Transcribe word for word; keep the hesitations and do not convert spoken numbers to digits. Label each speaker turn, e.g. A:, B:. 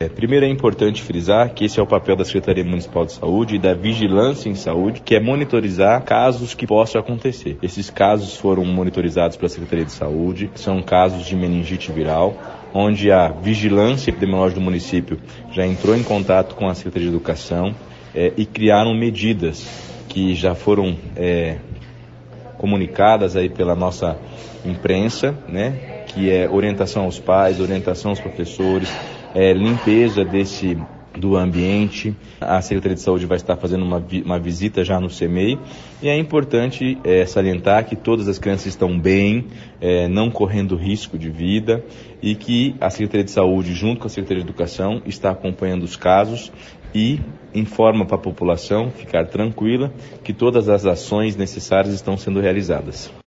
A: É, primeiro é importante frisar que esse é o papel da Secretaria Municipal de Saúde e da Vigilância em Saúde, que é monitorizar casos que possam acontecer. Esses casos foram monitorizados pela Secretaria de Saúde, são casos de meningite viral, onde a Vigilância Epidemiológica do município já entrou em contato com a Secretaria de Educação é, e criaram medidas que já foram é, comunicadas aí pela nossa imprensa, né, que é orientação aos pais, orientação aos professores, é, limpeza desse do ambiente. A Secretaria de Saúde vai estar fazendo uma, vi, uma visita já no C M E I e é importante é, salientar que todas as crianças estão bem, é, não correndo risco de vida e que a Secretaria de Saúde, junto com a Secretaria de Educação, está acompanhando os casos e informa para a população ficar tranquila que todas as ações necessárias estão sendo realizadas.